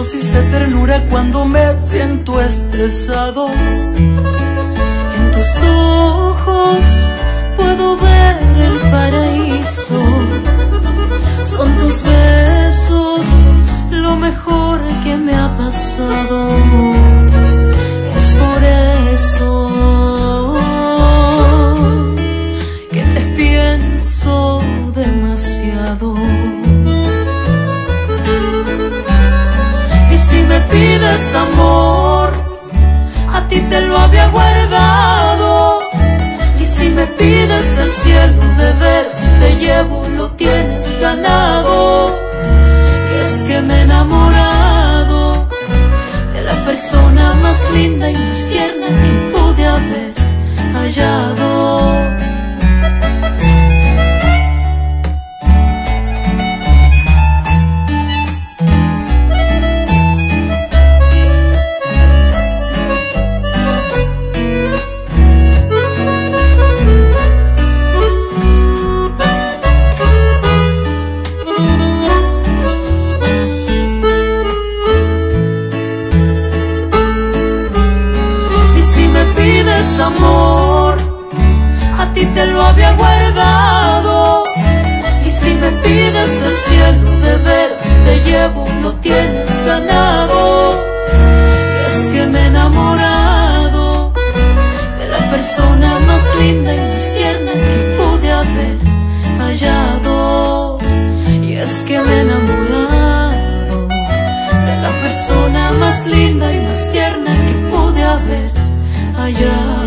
dosis de ternura cuando me siento estresado. En tus ojos puedo ver el paraíso. Son tus besos lo mejor que me ha pasado. Es por eso que te pienso demasiado. Y si me pides amor, a ti te lo había guardado. Y si me pides el cielo, de veras te llevo, lo tienes ganado. Y es que me he enamorado de la persona más linda y más tierna que pude haber hallado. Amor, a ti te lo había guardado. Y si me pides el cielo, de veras te llevo, lo tienes ganado. Y es que me he enamorado de la persona más linda y más tierna que pude haber hallado. Y es que me he enamorado de la persona más linda y más tierna que pude haber hallado.